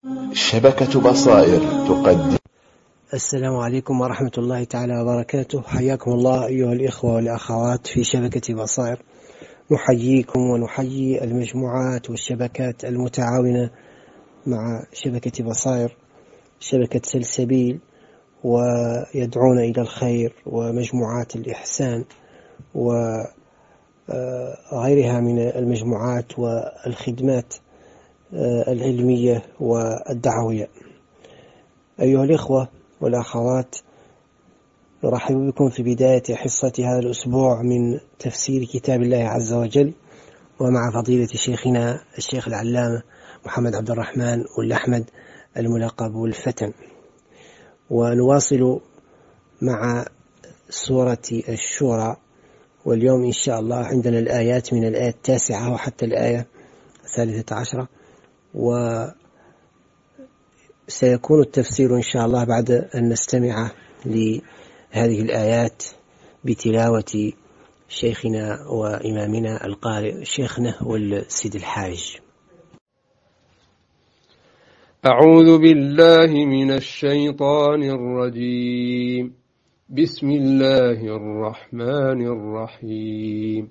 شبكة بصائر تقدم. السلام عليكم ورحمة الله تعالى وبركاته. حياكم الله أيها الإخوة والأخوات في شبكة بصائر. نحييكم ونحيي المجموعات والشبكات المتعاونة مع شبكة بصائر، شبكة سلسبيل ويدعون إلى الخير، ومجموعات الإحسان وغيرها من المجموعات والخدمات العلمية والدعوية. أيها الإخوة والأخوات، نرحب بكم في بداية حصة هذا الأسبوع من تفسير كتاب الله عز وجل، ومع فضيلة شيخنا الشيخ العلامة محمد عبد الرحمن والأحمد الملقب والفتن. ونواصل مع سورة الشورى، واليوم إن شاء الله عندنا الآيات من الآية 9 وحتى الآية 13، وسيكون التفسير إن شاء الله بعد أن نستمع لهذه الآيات بتلاوة شيخنا وإمامنا القارئ شيخنا والسيد الحاج. أعوذ بالله من الشيطان الرجيم. بسم الله الرحمن الرحيم.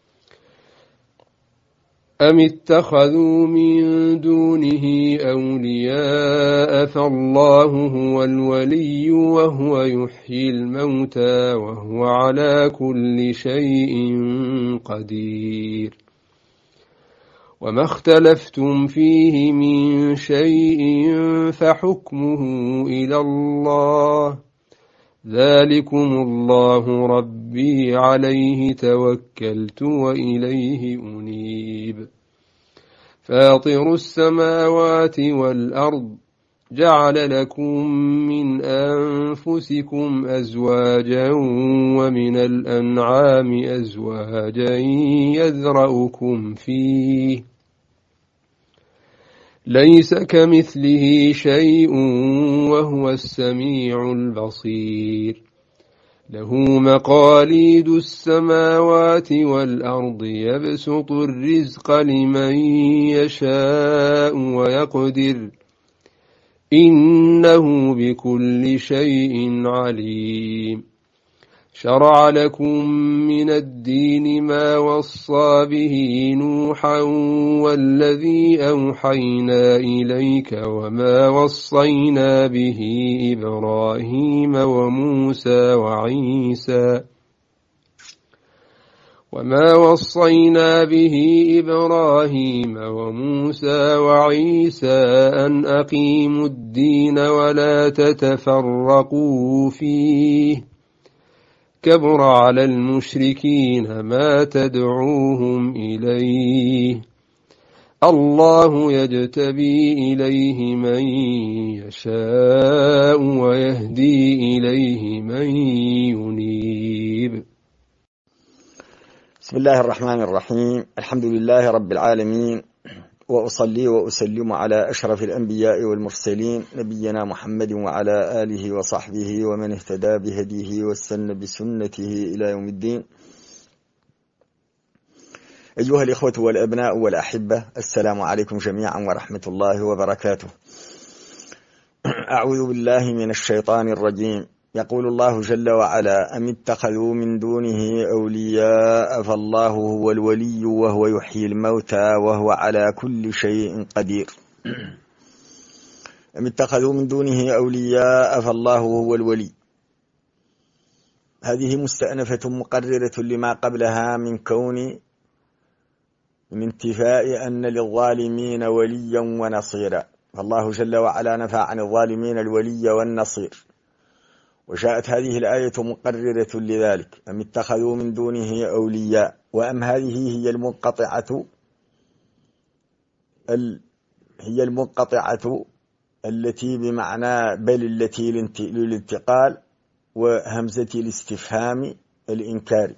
أم اتخذوا من دونه أولياء فالله هو الولي وهو يحيي الموتى وهو على كل شيء قدير. وما اختلفتم فيه من شيء فحكمه إلى الله، ذلكم الله ربي عليه توكلت وإليه أنيب. فاطر السماوات والأرض جعل لكم من أنفسكم أزواجا ومن الأنعام أزواجا يذرأكم فيه، ليس كمثله شيء وهو السميع البصير. له مقاليد السماوات والأرض يبسط الرزق لمن يشاء ويقدر، إنه بكل شيء عليم. شرع لكم من الدين ما وصى به نوحا والذي أوحينا إليك وما وصينا به إبراهيم وموسى وعيسى أن أقيموا الدين ولا تتفرقوا فيه، كبر على المشركين ما تدعوهم إليه، الله يجتبي إليه من يشاء ويهدي إليه من ينيب. بسم الله الرحمن الرحيم. الحمد لله رب العالمين، وأصلي وأسلم على أشرف الأنبياء والمرسلين نبينا محمد وعلى آله وصحبه ومن اهتدى بهديه واستنى بسنته إلى يوم الدين. أيها الإخوة والأبناء والأحبة، السلام عليكم جميعا ورحمة الله وبركاته. أعوذ بالله من الشيطان الرجيم. يقول الله جل وعلا: أم اتخذوا من دونه أولياء فالله هو الولي وهو يحيي الموتى وهو على كل شيء قدير. أم اتخذوا من دونه أولياء فالله هو الولي، هذه مستأنفة مقررة لما قبلها من انتفاء أن للظالمين وليا ونصيرا، فالله جل وعلا نفى عن الظالمين الولي والنصير، وجاءت هذه الآية مقررة لذلك. أم اتخذوا من دونه أولياء، وأم هذه هي المنقطعة التي بمعنى بل التي للانتقال، وهمزة الاستفهام الإنكاري.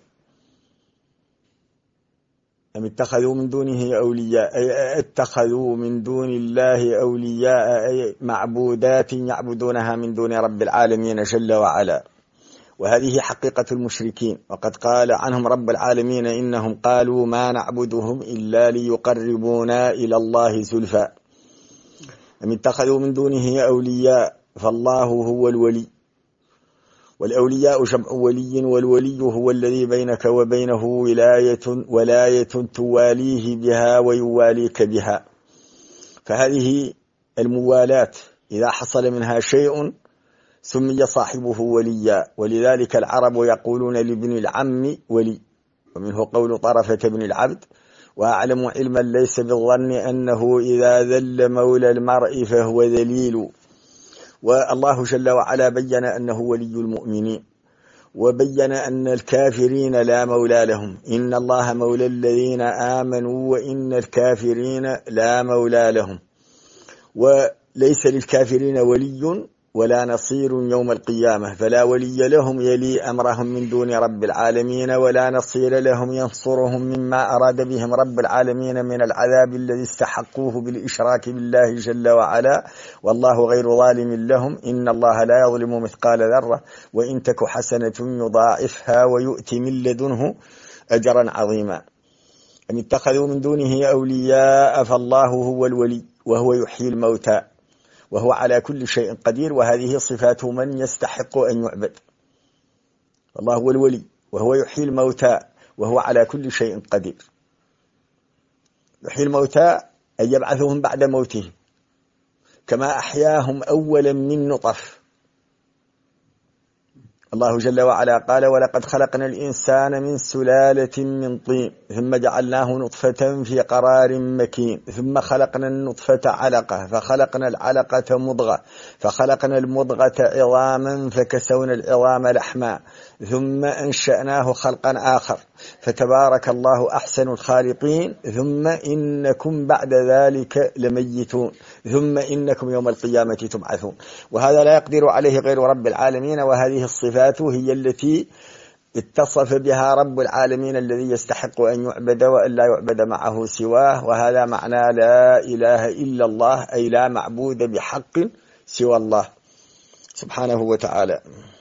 أم اتخذوا من دونه أولياء، أي اتخذوا من دون الله أولياء، أي معبودات يعبدونها من دون رب العالمين جل وعلا. وهذه حقيقة المشركين، وقد قال عنهم رب العالمين: إنهم قالوا ما نعبدهم إلا ليقربونا إلى الله زلفى. أم اتخذوا من دونه أولياء فالله هو الولي، والأولياء جمع ولي، والولي هو الذي بينك وبينه ولاية تواليه بها ويواليك بها. فهذه الموالاة إذا حصل منها شيء سمي صاحبه وليا، ولذلك العرب يقولون لابن العم ولي، ومنه قول طرفة بن العبد: وأعلم علما ليس بالظن أنه إذا ذل مولى المرء فهو ذليل. والله جل وعلا بين أنه ولي المؤمنين، وبين أن الكافرين لا مولى لهم، إن الله مولى الذين آمنوا وإن الكافرين لا مولى لهم. وليس للكافرين ولي ولا نصير يوم القيامة، فلا ولي لهم يلي أمرهم من دون رب العالمين، ولا نصير لهم ينصرهم مما أراد بهم رب العالمين من العذاب الذي استحقوه بالإشراك بالله جل وعلا، والله غير ظالم لهم، إن الله لا يظلم مثقال ذرة وإن تك حسنة يضاعفها ويؤتي من لدنه أجرا عظيما. أم اتخذوا من دونه أولياء فالله هو الولي وهو يحيي الموتى وهو على كل شيء قدير، وهذه صفات من يستحق أن يعبد. الله هو الولي وهو يحيي الموتى وهو على كل شيء قدير. يحيي الموتى أن يبعثهم بعد موتهم كما أحياهم أولا من نطف. الله جل وعلا قال: ولقد خلقنا الإنسان من سلالة من طين ثم جعلناه نطفة في قرار مكين ثم خلقنا النطفة علقة فخلقنا العلقة مضغة فخلقنا المضغة عظاما فكسونا العظام لحما ثم أنشأناه خلقا آخر فتبارك الله أحسن الخالقين ثم إنكم بعد ذلك لميتون ثم إنكم يوم القيامة تبعثون. وهذا لا يقدر عليه غير رب العالمين، وهذه الصفات هي التي اتصف بها رب العالمين الذي يستحق أن يعبد وأن لا يعبد معه سواه، وهذا معنى لا إله إلا الله، أي لا معبود بحق سوى الله سبحانه وتعالى.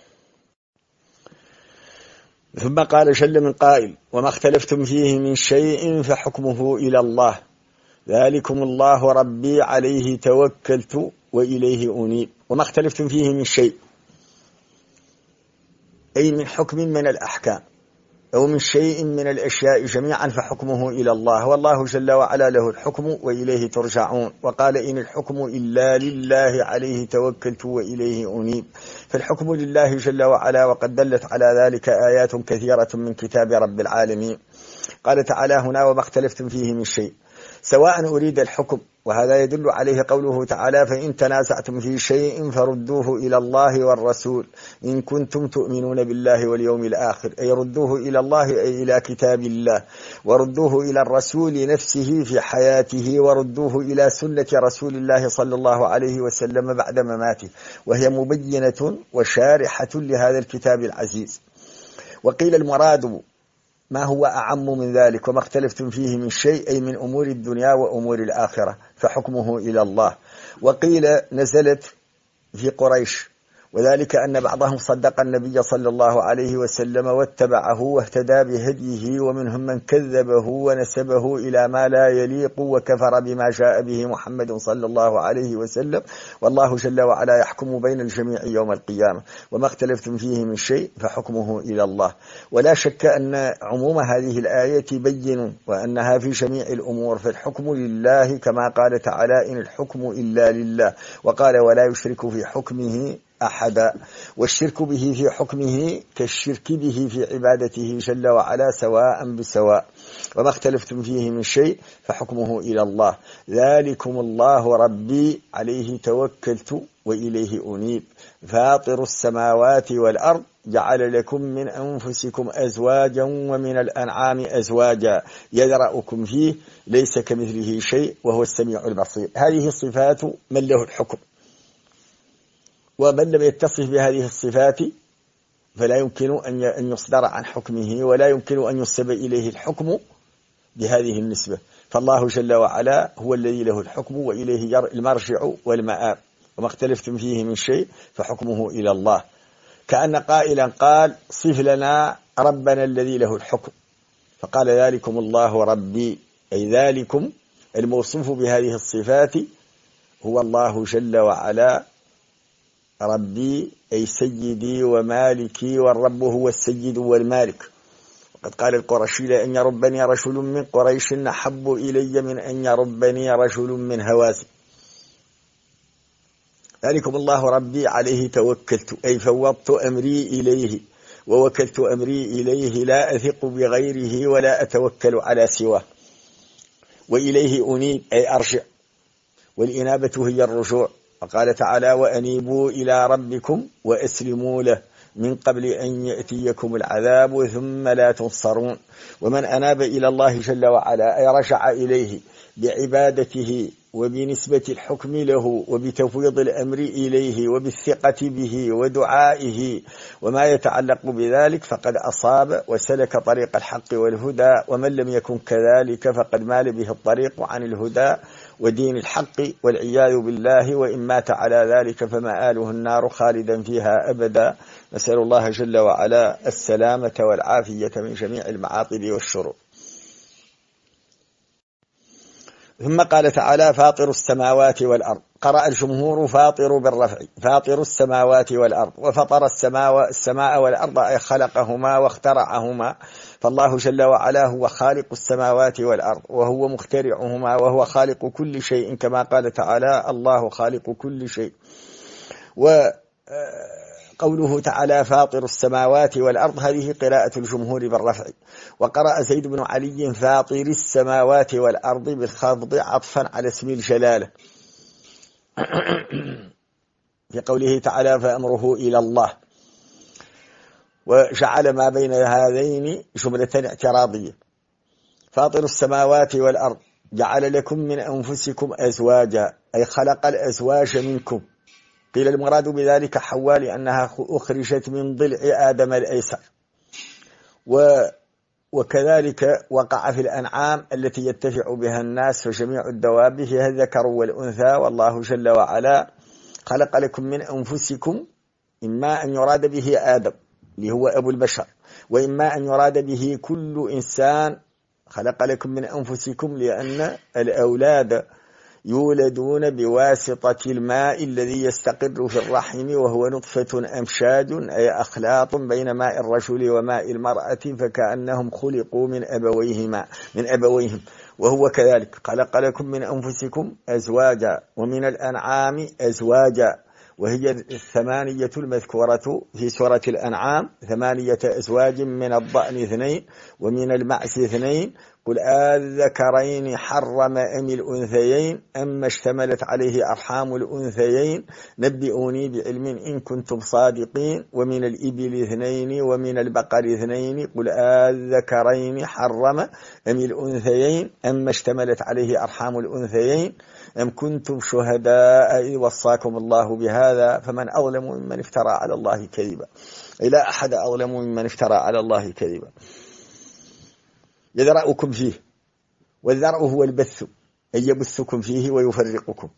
ثم قال جل من قائل: وما اختلفتم فيه من شيء فحكمه إلى الله ذلكم الله ربي عليه توكلت وإليه أنيب. وما اختلفتم فيه من شيء أي من حكم من الأحكام أو من شيء من الأشياء جميعا فحكمه إلى الله، والله جل وعلا له الحكم وإليه ترجعون. وقال: إن الحكم إلا لله عليه توكلت وإليه أنيب. فالحكم لله جل وعلا، وقد دلت على ذلك آيات كثيرة من كتاب رب العالمين. قال تعالى هنا: وما اختلفتم فيه من شيء، سواء أريد الحكم، وهذا يدل عليه قوله تعالى: فإن تنازعتم في شيء فردوه إلى الله والرسول إن كنتم تؤمنون بالله واليوم الآخر، أي ردوه إلى الله أي إلى كتاب الله، وردوه إلى الرسول نفسه في حياته، وردوه إلى سنة رسول الله صلى الله عليه وسلم بعد مماته، وهي مبينة وشارحة لهذا الكتاب العزيز. وقيل المراد ما هو أعم من ذلك: وما اختلفتم فيه من شيء أي من أمور الدنيا وأمور الآخرة فحكمه إلى الله. وقيل نزلت في قريش، وذلك أن بعضهم صدق النبي صلى الله عليه وسلم واتبعه واهتدى بهديه، ومنهم من كذبه ونسبه إلى ما لا يليق وكفر بما جاء به محمد صلى الله عليه وسلم، والله جل وعلا يحكم بين الجميع يوم القيامة. وما اختلفتم فيه من شيء فحكمه إلى الله. ولا شك أن عموم هذه الآية بين، وأنها في جميع الأمور، فالحكم لله كما قال تعالى: إن الحكم إلا لله، وقال: ولا يشرك في حكمه أحدا. والشرك به في حكمه كالشرك به في عبادته جل وعلا سواء بسواء. وما اختلفتم فيه من شيء فحكمه إلى الله ذلكم الله ربي عليه توكلت وإليه أنيب فاطر السماوات والأرض جعل لكم من أنفسكم أزواجا ومن الأنعام أزواجا يذرأكم فيه ليس كمثله شيء وهو السميع البصير. هذه صفات من له الحكم، ومن لم يتصف بهذه الصفات فلا يمكن أن يصدر عن حكمه، ولا يمكن أن ينسب إليه الحكم بهذه النسبة. فالله جل وعلا هو الذي له الحكم وإليه المرجع والمآب. وما اختلفتم فيه من شيء فحكمه إلى الله. كأن قائلا قال: صف لنا ربنا الذي له الحكم، فقال: ذلكم الله ربي، أي ذلكم الموصوف بهذه الصفات هو الله جل وعلا ربي أي سيدي ومالكي، والرب هو السيد والمالك. وقد قال القرشي: لأن يربني رجل من قريش أحب إلي من أن يربني رجل من هوازن. ذلكم الله ربي عليه توكلت، أي فوضت أمري إليه ووكلت أمري إليه، لا أثق بغيره ولا أتوكل على سواه. وإليه أنيب أي أرجع، والإنابة هي الرجوع. وقال تعالى: وأنيبوا إلى ربكم وأسلموا له من قبل أن يأتيكم العذاب ثم لا تنصرون. ومن أناب إلى الله جل وعلا أي رجع إليه بعبادته وبنسبة الحكم له وبتفويض الأمر إليه وبالثقة به ودعائه وما يتعلق بذلك، فقد أصاب وسلك طريق الحق والهدى. ومن لم يكن كذلك فقد مال به الطريق عن الهدى ودين الحق والعياذ بالله، وإن مات على ذلك فمآله النار خالدا فيها أبدا. نسأل الله جل وعلا السلامة والعافية من جميع المعاطب والشرور. ثم قال تعالى: فاطر السماوات والأرض. قرأ الجمهور فاطر بالرفع، فاطر السماوات والأرض، وفطر السماء والأرض أي خلقهما واخترعهما. فالله جل وعلا هو خالق السماوات والأرض، وهو مخترعهما، وهو خالق كل شيء، كما قال تعالى: الله خالق كل شيء. وقوله تعالى: فاطر السماوات والأرض، هذه قراءة الجمهور بالرفع. وقرأ زيد بن علي: فاطر السماوات والأرض بالخفض عطفا على اسم الجلالة، في قوله تعالى: فأمره إلى الله. وجعل ما بين هذين جملة اعتراضية. فاطر السماوات والأرض جعل لكم من أنفسكم أزواجا، أي خلق الأزواج منكم. قيل المراد بذلك حواء لأنها أخرجت من ضلع آدم الأيسر. وكذلك وقع في الأنعام التي يتفع بها الناس وجميع الدواب، فيها الذكر والأنثى. والله جل وعلا خلق لكم من أنفسكم، إما أن يراد به آدم اللي هو أبو البشر، وإما أن يراد به كل إنسان. خلق لكم من أنفسكم لأن الأولاد يولدون بواسطة الماء الذي يستقر في الرحم، وهو نطفة أمشاج أي أخلاط بين ماء الرجل وماء المرأة، فكأنهم خلقوا من أبويهم. وهو كذلك خلق لكم من أنفسكم أزواجا ومن الأنعام أزواجا، وهي الثمانية المذكورة في سورة الأنعام: 8 أزواج من الضأن 2 ومن المعز 2. قل الذكرين حرم أم الأنثيين أما اشتملت عليه أرحام الأنثيين نبئوني بعلم إن كنتم صادقين. ومن الإبل 2 ومن البقر 2. قل الذكرين حرم أم الأنثيين أما اشتملت عليه أرحام الأنثيين أم كنتم شهداء إذ وصاكم الله بهذا فمن أظلم ممن افترى على الله كذبا. لا أحد أظلم ممن افترى على الله كذبا. يذرأكم فيه، والذرأ هو البث، أي يبثكم فيه ويفرقكم.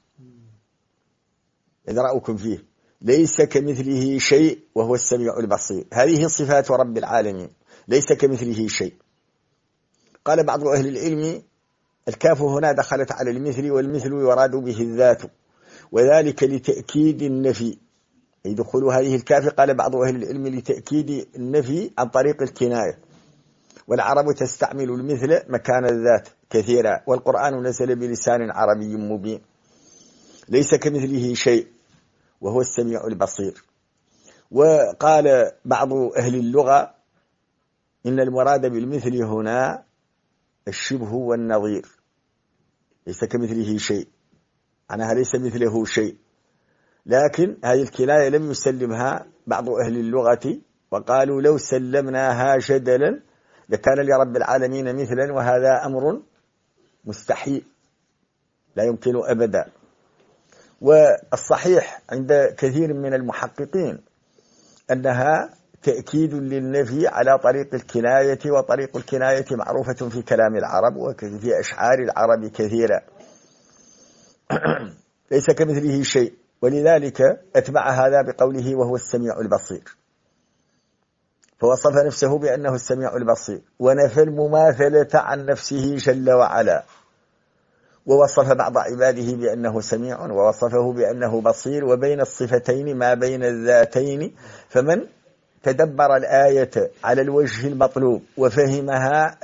يذرأكم فيه ليس كمثله شيء وهو السميع البصير. هذه صفات رب العالمين، ليس كمثله شيء. قال بعض أهل العلم: الكاف هنا دخلت على المثل، والمثل يراد به الذات، وذلك لتأكيد النفي. يدخل هذه الكاف، قال بعض أهل العلم، لتأكيد النفي عن طريق الكناية. والعرب تستعمل المثل مكان الذات كثيرا، والقرآن نزل بلسان عربي مبين. ليس كمثله شيء وهو السميع البصير. وقال بعض أهل اللغة إن المراد بالمثل هنا الشبه والنظير. ليس كمثله شيء، معناها ليس مثله شيء. لكن هذه الكناية لم يسلمها بعض أهل اللغة، وقالوا لو سلمناها جدلا لكان لرب العالمين مثلا، وهذا أمر مستحيل لا يمكن أبدا. والصحيح عند كثير من المحققين أنها تأكيد للنفي على طريق الكناية، وطريق الكناية معروفة في كلام العرب وفي أشعار العرب كثيرا. ليس كمثله شيء، ولذلك أتبع هذا بقوله وهو السميع البصير، فوصف نفسه بأنه السميع البصير، ونفى المماثلة عن نفسه جل وعلا، ووصف بعض عباده بأنه سميع ووصفه بأنه بصير، وبين الصفتين ما بين الذاتين. فمن تدبر الآية على الوجه المطلوب وفهمها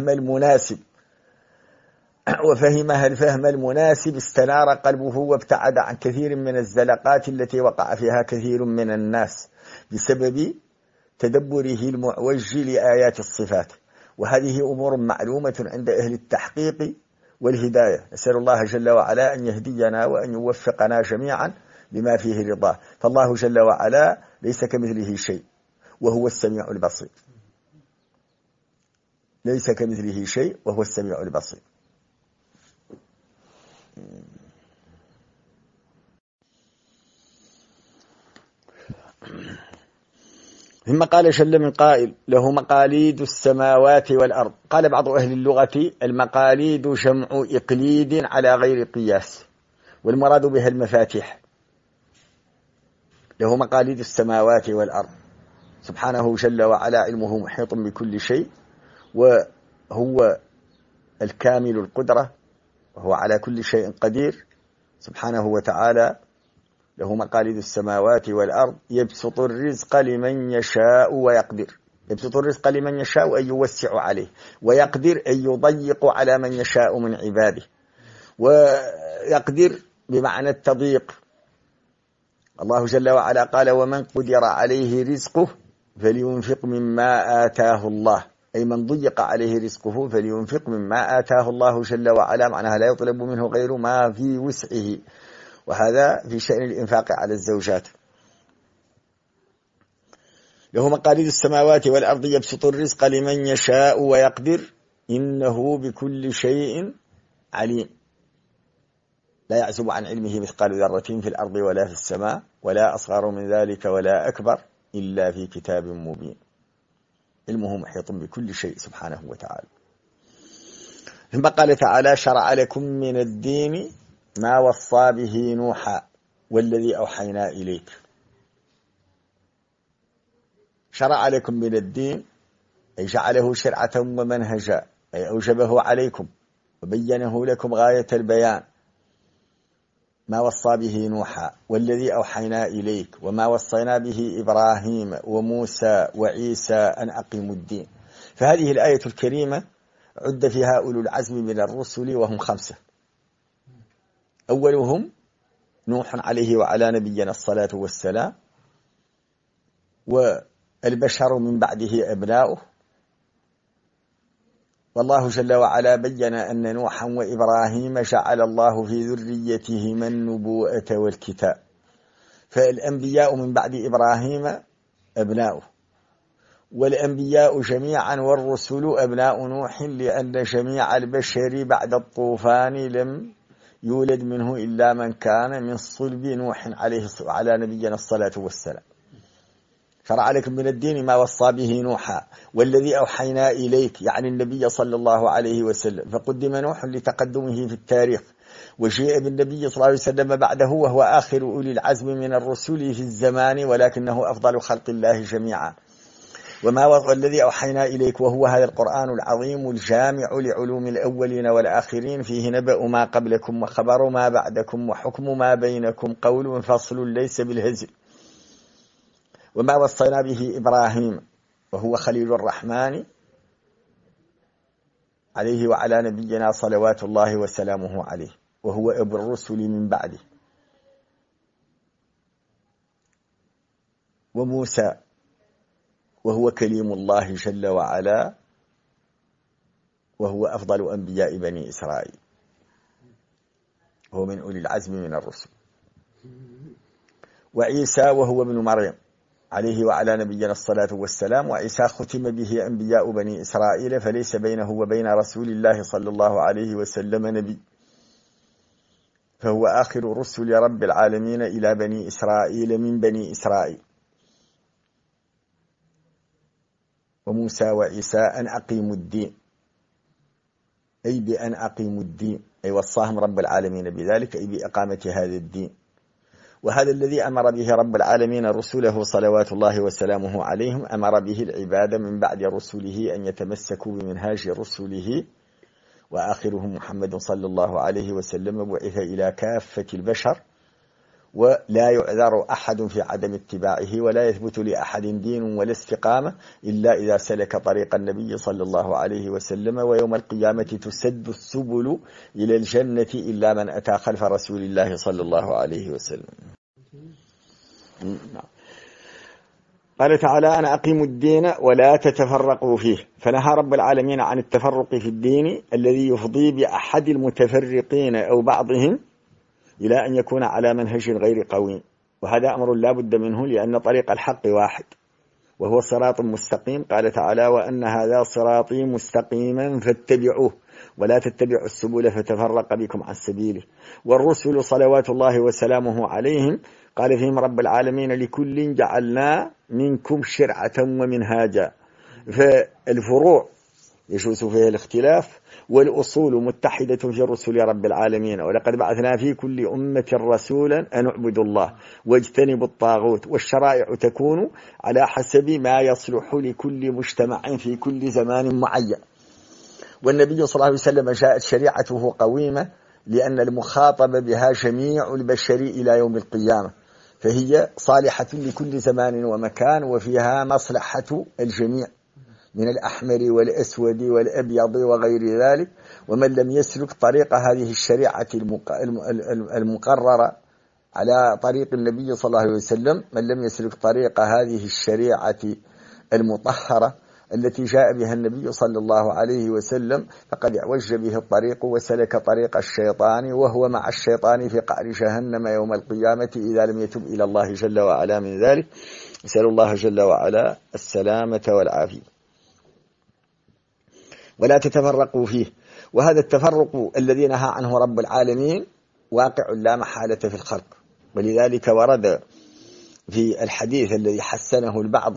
الفهم المناسب استنار قلبه وابتعد عن كثير من الزلقات التي وقع فيها كثير من الناس بسبب تدبره المعوج لآيات الصفات. وهذه أمور معلومة عند أهل التحقيق والهداية. نسأل الله جل وعلا أن يهدينا وأن يوفقنا جميعا لما فيه رضاه. فالله جل وعلا ليس كمثله شيء وهو السميع البصير. ليس كمثله شيء وهو السميع البصير. ثم قال جل من قائل: له مقاليد السماوات والأرض. قال بعض أهل اللغة: المقاليد جمع إقليد على غير قياس، والمراد بها المفاتيح. له مقاليد السماوات والأرض. سبحانه جل وعلا علمه محيط بكل شيء، وهو الكامل القدرة، وهو على كل شيء قدير سبحانه وتعالى. له مقاليد السماوات والأرض يبسط الرزق لمن يشاء ويقدر. يبسط الرزق لمن يشاء أن يوسع عليه، ويقدر أن يضيق على من يشاء من عباده. ويقدر بمعنى التضييق. الله جل وعلا قال: ومن قدر عليه رزقه فلينفق مما آتاه الله. أي من ضيق عليه رزقه فلينفق مما آتاه الله جل وعلا، معناها لا يطلب منه غير ما في وسعه. وهذا في شأن الإنفاق على الزوجات. له مقاليد السماوات والأرض يبسط الرزق لمن يشاء ويقدر إنه بكل شيء عليم. لا يعزب عن علمه مثقال ذرة في الأرض ولا في السماء، ولا أصغر من ذلك ولا أكبر إلا في كتاب مبين. علمه محيط بكل شيء سبحانه وتعالى. ثم قال تعالى: شرع لكم من الدين ما وصى به نوحا والذي أوحينا إليك. شرع لكم من الدين أي جعله شرعة ومنهجا، أي أوجبه عليكم وبينه لكم غاية البيان. ما وصى به نوحا والذي أوحينا إليك وما وصينا به إبراهيم وموسى وعيسى أن أقيموا الدين. فهذه الآية الكريمة عد فيها أولو العزم من الرسل، وهم 5. أولهم نوح عليه وعلى نبينا الصلاة والسلام، والبشر من بعده أبناؤه. والله جل وعلا بين أن نوحا وإبراهيم جعل الله في ذريتهما النبوءة والكتاب. فالأنبياء من بعد إبراهيم أبناؤه، والأنبياء جميعا والرسل أبناء نوح، لأن جميع البشر بعد الطوفان لم يولد منه إلا من كان من صلب نوح عليه وعلى نبينا الصلاة والسلام. شرع لكم من الدين ما وصى به نوحا والذي أوحينا إليك، يعني النبي صلى الله عليه وسلم. فقدم نوح لتقدمه في التاريخ، وجيء بالنبي صلى الله عليه وسلم بعده، وهو آخر أولي العزم من الرسل في الزمان، ولكنه أفضل خلق الله جميعا. والذي أوحينا إليك، وهو هذا القرآن العظيم الجامع لعلوم الأولين والآخرين، فيه نبأ ما قبلكم وخبر ما بعدكم وحكم ما بينكم، قول فصل ليس بالهزل. وما وصينا به إبراهيم، وهو خليل الرحمن عليه وعلى نبينا صلوات الله وسلامه عليه، وهو أبو الرسل من بعده. وموسى، وهو كليم الله جل وعلا، وهو أفضل أنبياء بني إسرائيل، وهو من أولي العزم من الرسل. وعيسى، وهو ابن مريم عليه وعلى نبينا الصلاة والسلام. وعيسى ختم به أنبياء بني إسرائيل، فليس بينه وبين رسول الله صلى الله عليه وسلم نبي، فهو آخر رسل رب العالمين إلى بني إسرائيل من بني إسرائيل. وموسى وعيسى أن أقيموا الدين، أي بأن أقيموا الدين، أي وصاهم رب العالمين بذلك، أي بإقامة هذا الدين. وهذا الذي أمر به رب العالمين رسله صلوات الله وسلامه عليهم، أمر به العباد من بعد رسله أن يتمسكوا بمنهاج رسله وآخرهم محمد صلى الله عليه وسلم بعث إلى كافة البشر، ولا يعذر أحد في عدم اتباعه، ولا يثبت لأحد دين ولا استقامة إلا إذا سلك طريق النبي صلى الله عليه وسلم. ويوم القيامة تسد السبل إلى الجنة إلا من أتى خلف رسول الله صلى الله عليه وسلم. قال تعالى: أنا أقيم الدين ولا تتفرقوا فيه. فنهى رب العالمين عن التفرق في الدين الذي يفضي بأحد المتفرقين أو بعضهم إلى أن يكون على منهج غير قويم، وهذا أمر لا بد منه، لأن طريق الحق واحد وهو صراط مستقيم. قال تعالى: وأن هذا صراطي مستقيما فاتبعوه ولا تتبعوا السبل فتفرق بكم عن سبيله. والرسل صلوات الله وسلامه عليهم قال فيهم رب العالمين: لكل جعلنا منكم شرعة ومنهاجا. فالفروع يجوز فيها الاختلاف، والأصول متحدة في رسل رب العالمين. ولقد بعثنا في كل أمة رسولا أن اعبدوا الله واجتنبوا الطاغوت. والشرائع تكون على حسب ما يصلح لكل مجتمع في كل زمان معين. والنبي صلى الله عليه وسلم جاءت شريعته قويمة لأن المخاطب بها جميع البشر إلى يوم القيامة، فهي صالحة لكل زمان ومكان، وفيها مصلحة الجميع من الأحمر والأسود والأبيض وغير ذلك. ومن لم يسلك طريق هذه الشريعة المقررة على طريق النبي صلى الله عليه وسلم، من لم يسلك طريق هذه الشريعة المطهرة التي جاء بها النبي صلى الله عليه وسلم، فقد اعوج به الطريق وسلك طريق الشيطان، وهو مع الشيطان في قعر جهنم يوم القيامة إذا لم يتب إلى الله جل وعلا من ذلك. نسأل الله جل وعلا السلامة والعافية. ولا تتفرقوا فيه. وهذا التفرق الذي نهى عنه رب العالمين واقع لا محالة في الخلق، ولذلك ورد في الحديث الذي حسنه البعض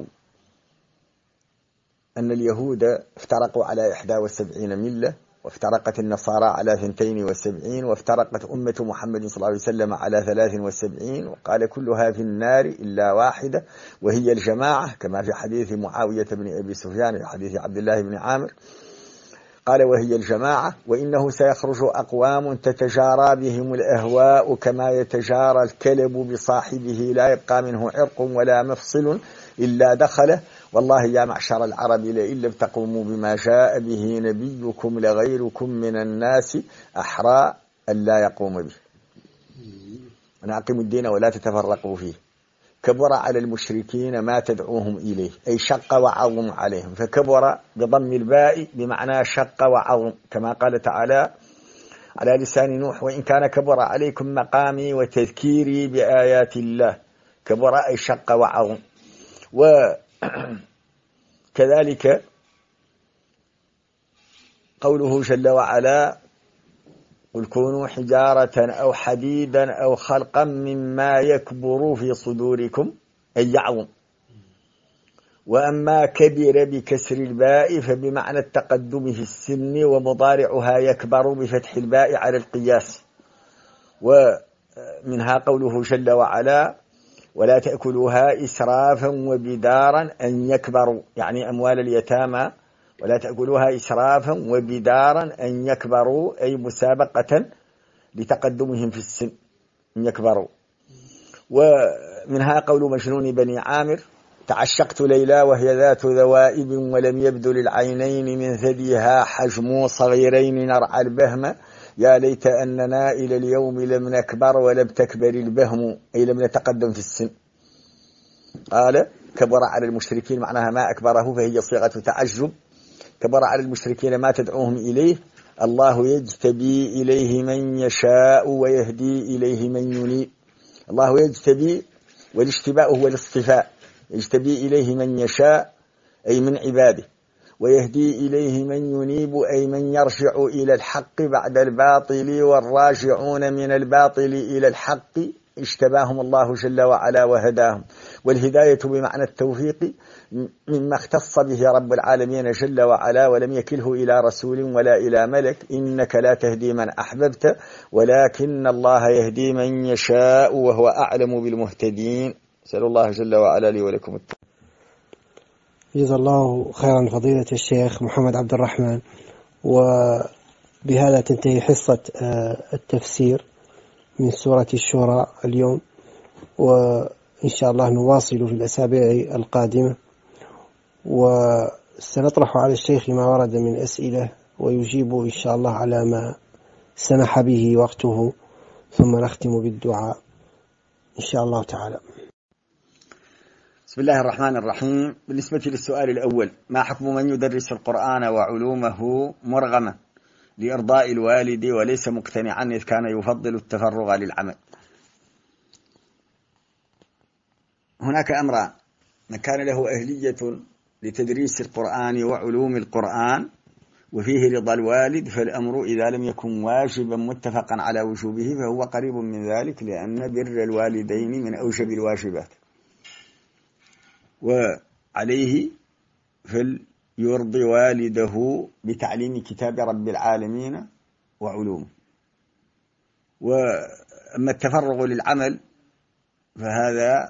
أن اليهود افترقوا على 71 ملة، وافترقت النصارى على 72، وافترقت أمة محمد صلى الله عليه وسلم على 73، وقال كلها في النار إلا واحدة وهي الجماعة، كما في حديث معاوية بن أبي سفيان في حديث عبد الله بن عامر قال: وهي الجماعة. وإنه سيخرج أقوام تتجارى بهم الأهواء كما يتجارى الكلب بصاحبه، لا يبقى منه عرق ولا مفصل إلا دخله. والله يا معشر العرب لئن لم تقوموا بما جاء به نبيكم لغيركم من الناس أحرى أن لا يقوم به. أنا أقيم الدين ولا تتفرقوا فيه. كبر على المشركين ما تدعوهم إليه، أي شق وعظم عليهم. فكبر بضم الباء بمعنى شق وعظم، كما قال تعالى على لسان نوح: وإن كان كبر عليكم مقامي وتذكيري بآيات الله. كبر أي شق وعظم. وكذلك قوله جل وعلا: قل كونوا حجارة أو حديدا أو خلقا مما يكبر في صدوركم، أي يعظم. وأما كبر بكسر الباء فبمعنى التقدم في السن، ومضارعها يكبر بفتح الباء على القياس. ومنها قوله جل وعلا: ولا تأكلوها إسرافا وبدارا أن يكبروا، يعني أموال اليتامى. ولا تأكلوها إسرافا وبدارا أن يكبروا، أي مسابقة لتقدمهم في السن أن يكبروا. ومنها قول مجنون بني عامر: تعشقت ليلى وهي ذات ذوائب ولم يبدو للعينين من ثديها حجم صغيرين نرعى البهم، يا ليت أننا إلى اليوم لم نكبر ولم تكبر البهم، أي لم نتقدم في السن. قال: كبر على المشركين معناها ما أكبره، فهي صيغة تعجب. كبر على المشركين ما تدعوهم إليه. الله يجتبي إليه من يشاء ويهدي إليه من ينيب. الله يجتبي، والاجتباء هو الاصطفاء. يجتبي إليه من يشاء أي من عباده، ويهدي إليه من ينيب أي من يرجع إلى الحق بعد الباطل، والراجعون من الباطل إلى الحق اجتباهم الله جل وعلا وهداهم. والهداية بمعنى التوفيق مما اختص به رب العالمين جل وعلا، ولم يكله إلى رسول ولا إلى ملك: إنك لا تهدي من أحببت ولكن الله يهدي من يشاء وهو أعلم بالمهتدين. أسأل الله جل وعلا لي ولكم التوفيق. جزا الله خيرا فضيلة الشيخ محمد عبد الرحمن. بهذا تنتهي حصة التفسير من سورة الشورى اليوم، وإن شاء الله نواصل في الأسابيع القادمة، وسنطرح على الشيخ ما ورد من أسئلة ويجيب إن شاء الله على ما سمح به وقته، ثم نختم بالدعاء إن شاء الله تعالى. بسم الله الرحمن الرحيم. بالنسبة للسؤال الأول، ما حكم من يدرس القرآن وعلومه مرغما لإرضاء الوالد وليس مقتنعا إذ كان يفضل التفرغ للعمل؟ هناك أمران: من كان له أهلية لتدريس القرآن وعلوم القرآن وفيه رضا الوالد، فالأمر إذا لم يكن واجبا متفقا على وجوبه فهو قريب من ذلك، لأن بر الوالدين من أوجب الواجبات، وعليه فليرضي والده بتعليم كتاب رب العالمين وعلومه. وأما التفرغ للعمل فهذا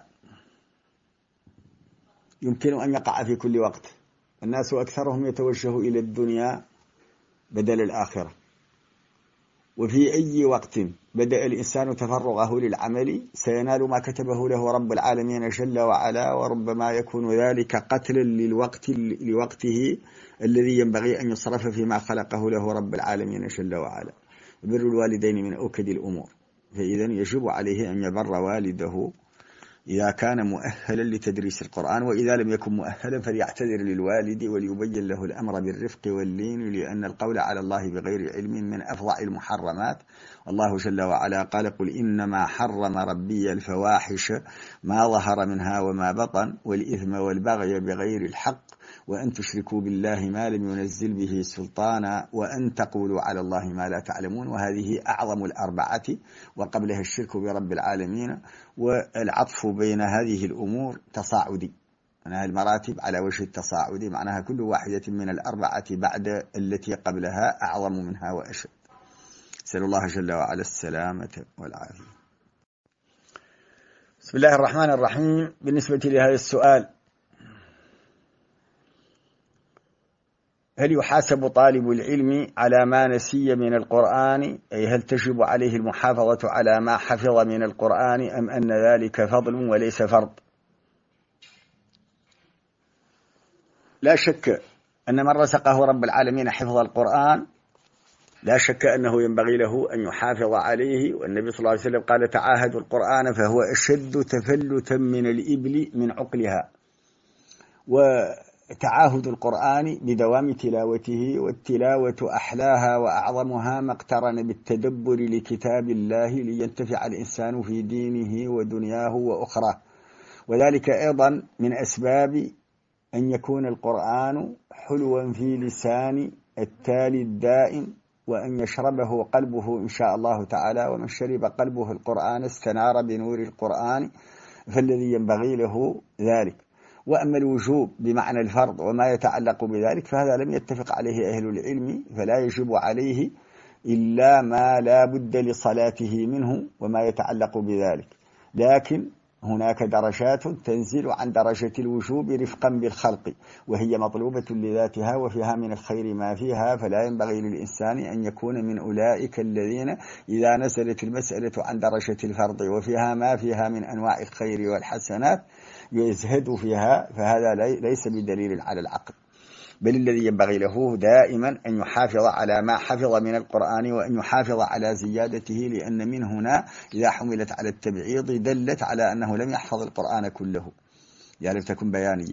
يمكن أن يقع في كل وقت. الناس أكثرهم يتوجه إلى الدنيا بدل الآخرة، وفي أي وقت بدأ الإنسان تفرغه للعمل سينال ما كتبه له رب العالمين جل وعلا، وربما يكون ذلك قتلا لوقته الذي ينبغي أن يصرف فيما خلقه له رب العالمين جل وعلا. بر الوالدين من أوكد الأمور، فإذا يجب عليه أن يبر والده إذا كان مؤهلا لتدريس القرآن، وإذا لم يكن مؤهلا فليعتذر للوالد وليبين له الأمر بالرفق واللين، لأن القول على الله بغير علم من أفظع المحرمات. والله جل وعلا قال: قل إنما حرم ربي الفواحش ما ظهر منها وما بطن والإثم والبغي بغير الحق وأن تشركوا بالله ما لم ينزل به سلطانا وأن تقولوا على الله ما لا تعلمون. وهذه أعظم الأربعة، وقبلها الشرك برب العالمين. والعطف بين هذه الأمور تصاعدي، معناها المراتب على وجه التصاعدي، معناها كل واحدة من الأربعة بعد التي قبلها أعظم منها وأشد. أسأل الله جل وعلا السلامة والعافية. بسم الله الرحمن الرحيم. بالنسبة لهذا السؤال، هل يحاسب طالب العلم على ما نسي من القرآن؟ أي هل تجب عليه المحافظة على ما حفظ من القرآن، أم أن ذلك فضل وليس فرض؟ لا شك أن من رزقه رب العالمين حفظ القرآن لا شك أنه ينبغي له أن يحافظ عليه. والنبي صلى الله عليه وسلم قال: تعاهدوا القرآن فهو أشد تفلتا من الإبل من عقلها. وتعاهد القرآن بدوام تلاوته، والتلاوة أحلاها وأعظمها ما اقترن بالتدبر لكتاب الله لينتفع الإنسان في دينه ودنياه وأخراه. وذلك أيضا من أسباب أن يكون القرآن حلوا في لسان التالي الدائم، وأن يشربه قلبه إن شاء الله تعالى. ومن شرب قلبه القرآن استنار بنور القرآن، فالذي ينبغي له ذلك. وأما الوجوب بمعنى الفرض وما يتعلق بذلك فهذا لم يتفق عليه أهل العلم، فلا يجب عليه إلا ما لا بد لصلاته منه وما يتعلق بذلك. لكن هناك درجات تنزل عن درجة الوجوب رفقا بالخلق، وهي مطلوبة لذاتها وفيها من الخير ما فيها، فلا ينبغي للإنسان أن يكون من أولئك الذين إذا نزلت المسألة عن درجة الفرض وفيها ما فيها من أنواع الخير والحسنات يزهد فيها، فهذا ليس بدليل على العقل. بل الذي ينبغي له دائما أن يحافظ على ما حفظ من القرآن، وأن يحافظ على زيادته، لأن من هنا إذا حملت على التبعيض دلت على أنه لم يحفظ القرآن كله، يعني تكون بيانية.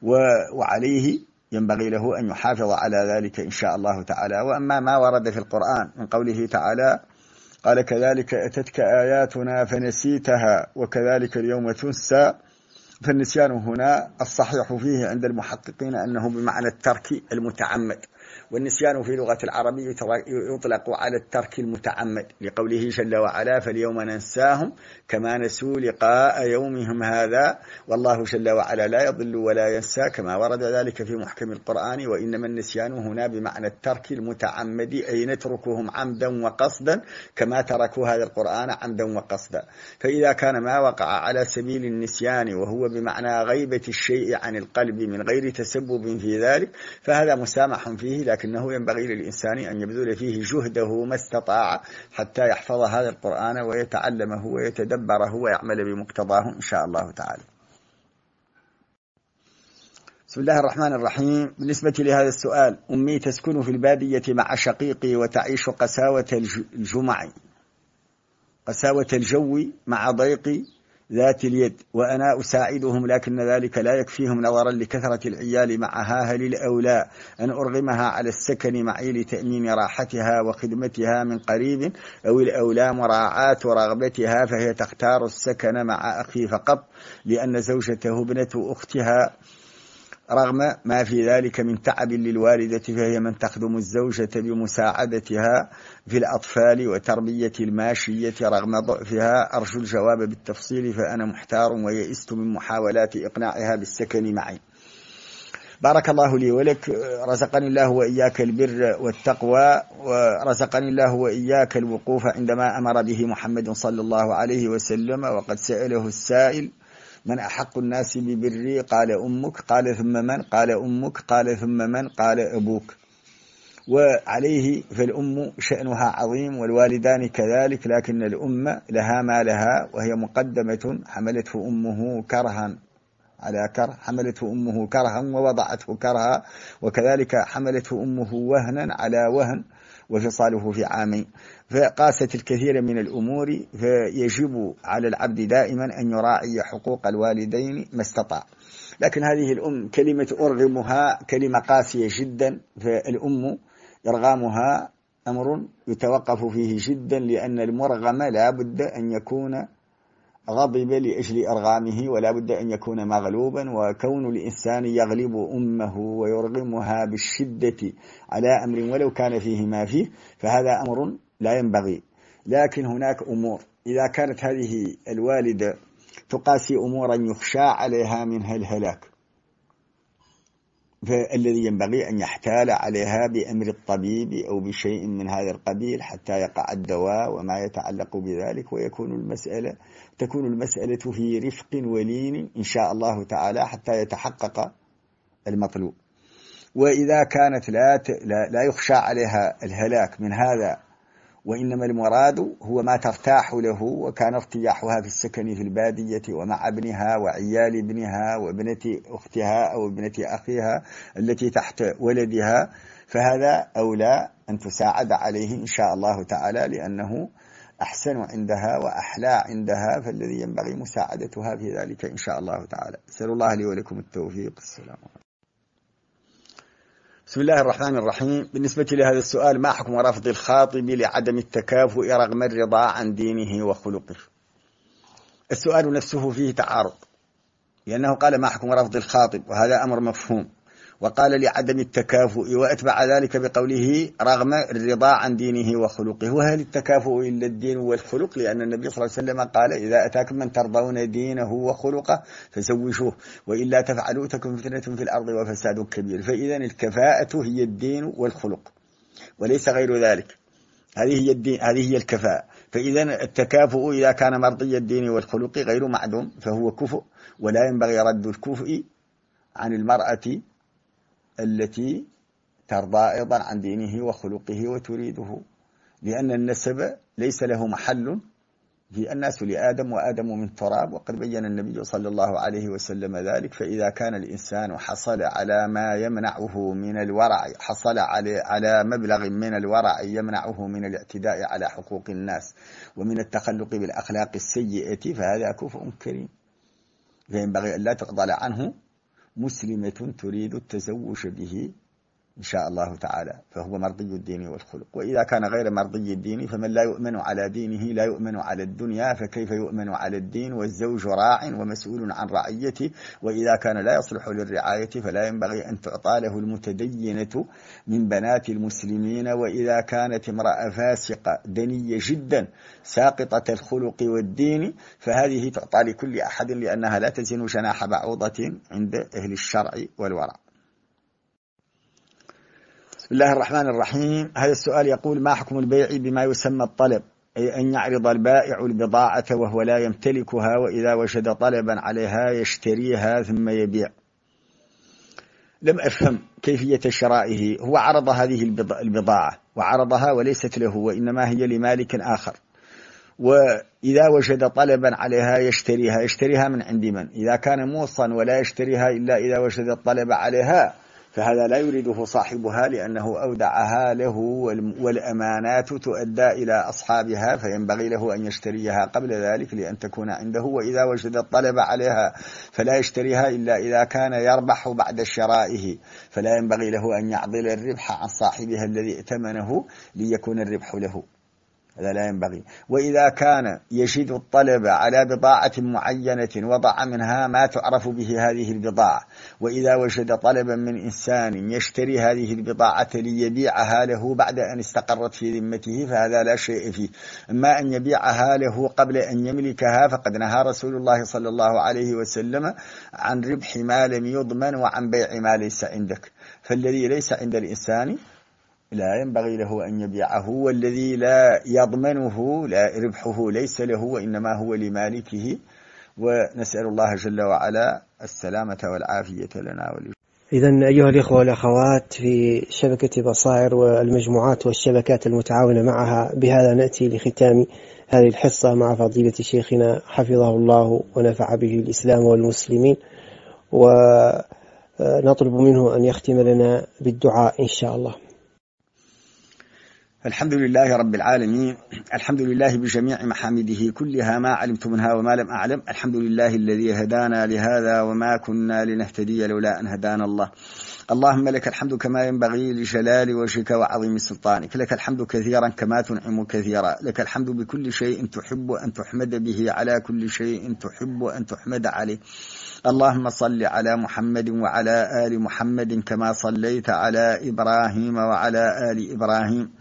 وعليه ينبغي له أن يحافظ على ذلك إن شاء الله تعالى. وأما ما ورد في القرآن من قوله تعالى: قال: كذلك أتتك آياتنا فنسيتها وكذلك اليوم تنسى، فالنسيان هنا الصحيح فيه عند المحققين أنه بمعنى الترك المتعمد، والنسيان في لغة العربية يطلق على الترك المتعمد، لقوله جل وعلا: فاليوم ننساهم كما نسوا لقاء يومهم هذا. والله جل وعلا لا يضل ولا ينسى كما ورد ذلك في محكم القرآن. وإنما النسيان هنا بمعنى الترك المتعمد، أي نتركهم عمدا وقصدا كما تركوا هذا القرآن عمدا وقصدا. فإذا كان ما وقع على سبيل النسيان وهو بمعنى غيبة الشيء عن القلب من غير تسبب في ذلك، فهذا مسامح فيه فيه، لكنه ينبغي للإنسان أن يبذل فيه جهده ما استطاع حتى يحفظ هذا القرآن ويتعلمه ويتدبره ويعمل بمقتضاه إن شاء الله تعالى. بسم الله الرحمن الرحيم. بالنسبة لهذا السؤال، أمي تسكن في البادية مع شقيقي وتعيش قساوة الجو مع ضيق ذات اليد، وأنا أساعدهم، لكن ذلك لا يكفيهم نظرا لكثرة العيال معها. هل الأولى أن أرغمها على السكن معي لتأمين راحتها وخدمتها من قريب، أو الأولى مراعاة رغبتها فهي تختار السكن مع أخي فقط لأن زوجته ابنة أختها، رغم ما في ذلك من تعب للوالدة، فهي من تخدم الزوجة بمساعدتها في الأطفال وتربية الماشية رغم ضعفها. أرجو الجواب بالتفصيل فأنا محتار ويئست من محاولات إقناعها بالسكن معي. بارك الله لي ولك، رزقني الله وإياك البر والتقوى، ورزقني الله وإياك الوقوف عندما أمر به محمد صلى الله عليه وسلم. وقد سأله السائل: من أحق الناس ببري؟ قال أمك. قال ثم من؟ قال أمك. قال ثم من؟ قال أبوك. وعليه فالأم شأنها عظيم والوالدان كذلك، لكن الأم لها ما لها، وهي مقدمة. حملته أمه كرها على كره، حملته أمه كرها ووضعته كرها، وكذلك حملته أمه وهنا على وهن وفصاله في عامين. فقاست الكثير من الأمور، فيجب على العبد دائما أن يراعي حقوق الوالدين ما استطاع. لكن هذه الأم كلمة أرغمها كلمة قاسية جدا، فالأم إرغامها أمر يتوقف فيه جدا، لأن المرغم لا بد أن يكون غضب لأجل أرغامه، ولا بد أن يكون مغلوبا. وكون الإنسان يغلب أمه ويرغمها بالشدة على أمر ولو كان فيه ما فيه، فهذا أمر لا ينبغي. لكن هناك أمور إذا كانت هذه الوالدة تقاسي أمورا يخشى عليها منها الهلاك، فالذي ينبغي أن يحتال عليها بأمر الطبيب أو بشيء من هذا القبيل حتى يقع الدواء وما يتعلق بذلك، تكون المسألة في رفق ولين إن شاء الله تعالى حتى يتحقق المطلوب. وإذا كانت لا يخشى عليها الهلاك من هذا، وإنما المراد هو ما ترتاح له، وكان ارتياحها في السكن في البادية ومع ابنها وعيال ابنها وابنة أختها أو ابنة أخيها التي تحت ولدها، فهذا أولى أن تساعد عليه إن شاء الله تعالى، لأنه أحسن عندها وأحلى عندها، فالذي ينبغي مساعدتها في ذلك إن شاء الله تعالى. أسأل الله لي ولكم التوفيق. السلام عليكم. بسم الله الرحمن الرحيم. بالنسبة لهذا السؤال، ما حكم رفض الخاطب لعدم التكافؤ رغم الرضا عن دينه وخلقه؟ السؤال نفسه فيه تعارض، لأنه قال ما حكم رفض الخاطب وهذا أمر مفهوم، وقال لعدم التكافؤ، وأتبع ذلك بقوله رغم الرضا عن دينه وخلقه. وهل التكافؤ إلا الدين والخلق؟ لأن النبي صلى الله عليه وسلم قال إذا أتاكم من ترضون دينه وخلقه فزوجوه، وإلا تفعلوا تكن فتنة في الأرض وفساد كبير. فإذا الكفاءة هي الدين والخلق وليس غير ذلك، هذه هي الكفاءة. فإذا التكافؤ إذا كان مرضي الدين والخلق غير معدوم فهو كفؤ، ولا ينبغي رد الكفء عن المرأة التي ترضى أيضا عن دينه وخلقه وتريده، لأن النسب ليس له محل في الناس لآدم وآدم من تراب، وقد بين النبي صلى الله عليه وسلم ذلك. فإذا كان الإنسان حصل على ما يمنعه من الورع، حصل على مبلغ من الورع يمنعه من الاعتداء على حقوق الناس ومن التخلق بالأخلاق السيئة، فهذا كفء كريم، فينبغي أن لا تقبل عنه مسلمة تريد التزوج به إن شاء الله تعالى، فهو مرضي الدين والخلق. وإذا كان غير مرضي الدين فمن لا يؤمن على دينه لا يؤمن على الدنيا، فكيف يؤمن على الدين والزوج راع ومسؤول عن رعيته. وإذا كان لا يصلح للرعاية فلا ينبغي أن تعطى له المتدينة من بنات المسلمين. وإذا كانت امرأة فاسقة دنية جدا ساقطة الخلق والدين فهذه تعطى لكل أحد، لأنها لا تزن جناح بعوضة عند أهل الشرع والورع. بسم الله الرحمن الرحيم. هذا السؤال يقول ما حكم البيع بما يسمى الطلب، أي أن يعرض البائع البضاعة وهو لا يمتلكها، وإذا وجد طلبا عليها يشتريها ثم يبيع. لم أفهم كيفية شرائه. هو عرض هذه البضاعة وعرضها وليست له، وإنما هي لمالك آخر، وإذا وجد طلبا عليها يشتريها من عند من؟ إذا كان موصا ولا يشتريها إلا إذا وجد الطلب عليها، فهذا لا يريده صاحبها، لأنه أودعها له والأمانات تؤدى إلى أصحابها، فينبغي له أن يشتريها قبل ذلك لأن تكون عنده. وإذا وجد الطلب عليها فلا يشتريها إلا إذا كان يربح بعد شرائه، فلا ينبغي له أن يعضل الربح عن صاحبها الذي ائتمنه ليكون الربح له، هذا لا ينبغي. وإذا كان يجد الطلب على بضاعة معينة وضع منها ما تعرف به هذه البضاعة، وإذا وجد طلبا من إنسان يشتري هذه البضاعة ليبيعها له بعد أن استقرت في ذمته، فهذا لا شيء فيه. أما أن يبيعها له قبل أن يملكها، فقد نهى رسول الله صلى الله عليه وسلم عن ربح ما لم يضمن وعن بيع ما ليس عندك. فالذي ليس عند الإنسان لا ينبغي له أن يبيعه، والذي لا يضمنه لا ربحه ليس له وإنما هو لمالكه. ونسأل الله جل وعلا السلامة والعافية لنا ولكم. إذن أيها الإخوة والأخوات في شبكة بصائر والمجموعات والشبكات المتعاونة معها، بهذا نأتي لختام هذه الحصة مع فضيلة شيخنا حفظه الله ونفع به الإسلام والمسلمين، ونطلب منه أن يختم لنا بالدعاء إن شاء الله. الحمد لله رب العالمين، الحمد لله بجميع محامده كلها، ما علمت منها وما لم أعلم. الحمد لله الذي هدانا لهذا وما كنا لنهتدي لولا أن هدانا الله. اللهم لك الحمد كما ينبغي لجلال وجهك وعظيم سلطانك، لك الحمد كثيرا كما تنعم كثيرا، لك الحمد بكل شيء تحب أن تحمد به، على كل شيء تحب أن تحمد عليه. اللهم صل على محمد وعلى آل محمد كما صليت على إبراهيم وعلى آل إبراهيم،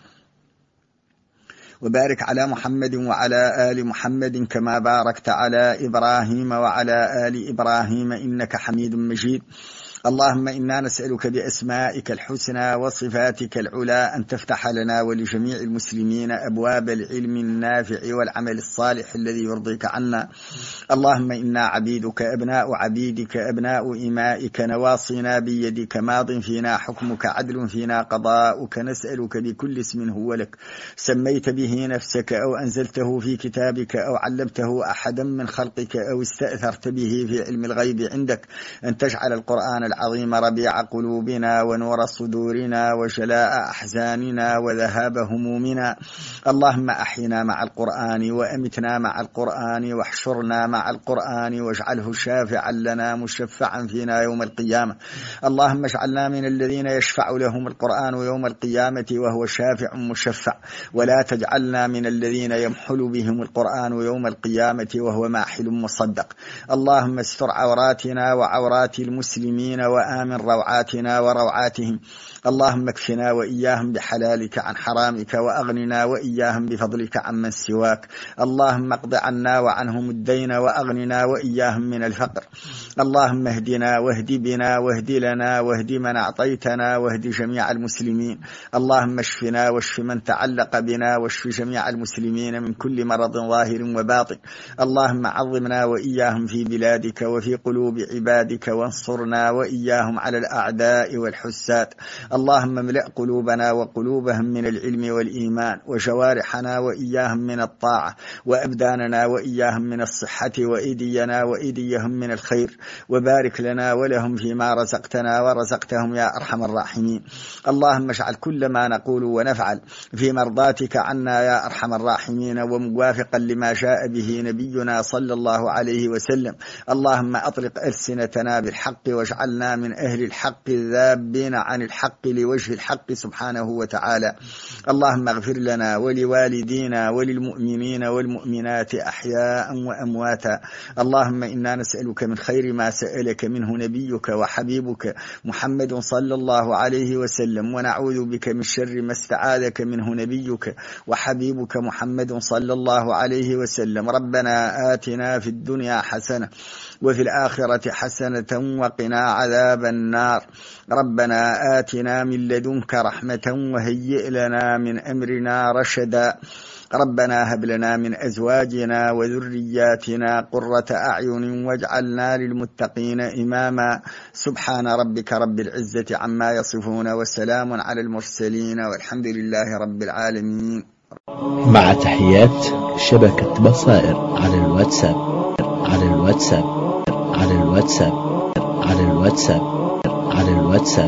وبارك على محمد وعلى آل محمد كما باركت على إبراهيم وعلى آل إبراهيم إنك حميد مجيد. اللهم إنا نسألك بأسمائك الحسنى وصفاتك العلى أن تفتح لنا ولجميع المسلمين أبواب العلم النافع والعمل الصالح الذي يرضيك عنا. اللهم إنا عبيدك أبناء عبيدك أبناء إمائك، نواصينا بيدك، ماض فينا حكمك، عدل فينا قضاؤك. نسألك بكل اسم هو لك سميت به نفسك أو أنزلته في كتابك أو علمته أحدا من خلقك أو استأثرت به في علم الغيب عندك، أن تجعل القرآن العظيم ربيع قلوبنا ونور صدورنا وجلاء أحزاننا وذهاب همومنا. اللهم أحينا مع القرآن وأمتنا مع القرآن واحشرنا مع القرآن واجعله شافعا لنا مشفعا فينا يوم القيامة. اللهم اجعلنا من الذين يشفع لهم القرآن يوم القيامة وهو شافع مشفع، ولا تجعلنا من الذين يمحل بهم القرآن يوم القيامة وهو ماحل مصدق. اللهم استر عوراتنا وعورات المسلمين وآمن روعاتنا وروعاتهم. اللهم اكفنا وإياهم بحلالك عن حرامك، وأغننا وإياهم بفضلك عمن سواك. اللهم اقض عنا وعنهم الدين وأغننا وإياهم من الفقر. اللهم اهدنا واهد بنا واهد لنا واهد من أعطيتنا واهد جميع المسلمين. اللهم اشفنا واشف من تعلق بنا واشف جميع المسلمين من كل مرض ظاهر وباطن. اللهم عظمنا وإياهم في بلادك وفي قلوب عبادك، وانصرنا وإياهم على الأعداء والحساد. اللهم املأ قلوبنا وقلوبهم من العلم والإيمان، وجوارحنا وإياهم من الطاعة، وأبداننا وإياهم من الصحة، وإيدينا وإيديهم من الخير، وبارك لنا ولهم فيما رزقتنا ورزقتهم يا أرحم الراحمين. اللهم اجعل كل ما نقول ونفعل في مرضاتك عنا يا أرحم الراحمين، وموافقا لما جاء به نبينا صلى الله عليه وسلم. اللهم أطلق ألسنتنا بالحق واجعلنا من أهل الحق الذابين عن الحق لوجه الحق سبحانه وتعالى. اللهم اغفر لنا ولوالدينا وللمؤمنين والمؤمنات أحياء وأمواتا. اللهم إنا نسألك من خير ما سألك منه نبيك وحبيبك محمد صلى الله عليه وسلم، ونعوذ بك من شر ما استعاذك منه نبيك وحبيبك محمد صلى الله عليه وسلم. ربنا آتنا في الدنيا حسنة وفي الآخرة حسنة وقنا عذاب النار. ربنا آتنا من لدنك رحمة وهيئ لنا من أمرنا رشدا. ربنا هب لنا من أزواجنا وذرياتنا قرة أعين واجعلنا للمتقين إماما. سبحان ربك رب العزة عما يصفون وسلام على المرسلين والحمد لله رب العالمين. مع تحيات شبكة بصائر على الواتساب